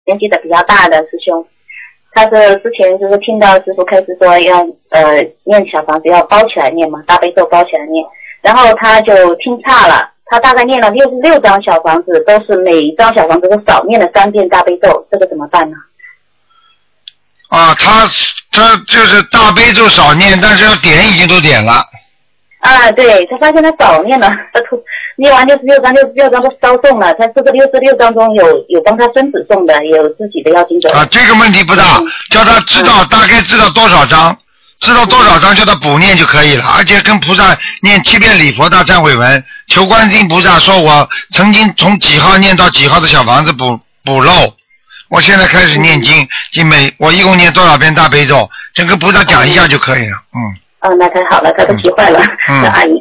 年纪的比较大的师兄，他是之前就是听到师傅开始说要念小房子要包起来念嘛，大悲咒包起来念，然后他就听差了，他大概念了66张小房子，都是每一张小房子都少念了3遍大悲咒，这个怎么办呢？ 啊，他就是大悲咒少念，但是要点已经都点了。 啊，对，他发现他少念了，他念完66张都烧送了，他这个66张中有帮他孙子送的，也有自己的要经者。 啊，这个问题不大，叫他知道大概知道多少章，知道多少章叫他补念就可以了，而且跟菩萨念7遍礼佛大忏悔文，求观世音菩萨说我曾经从几号念到几号的小房子补漏，我现在开始念经，我一共念多少遍大悲咒，这跟菩萨讲一下就可以了。 哦，那太好了，他都急坏了，那阿姨。